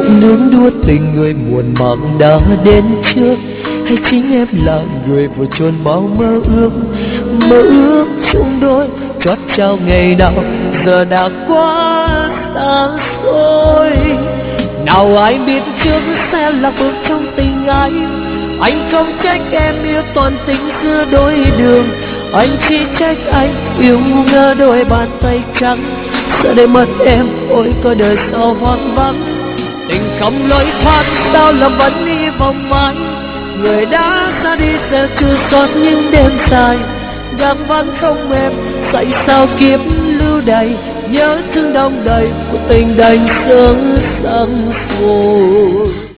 nương đua tình người muộn màng đã đến trước, hay chính em là người vừa chôn bao mơ ước chung đôi chót trao ngày nào giờ đã quá xa xôi. Nào ai biết trước sẽ lạc bước trong tình anh không trách em yêu toàn tình giữa đôi đường, anh chỉ trách anh yêu ngu ngơ đôi bàn tay trắng. Giờ đây mất em ôi có đời sao hoang vắng, tình không lối thoát sao lòng vẫn hy vọng mãi. Người đã ra đi sẽ chưa sót những đêm dài, gác vắng không em dạy sao kiếp lưu đầy, nhớ thương đong đầy của tình đành sớm sang rồi.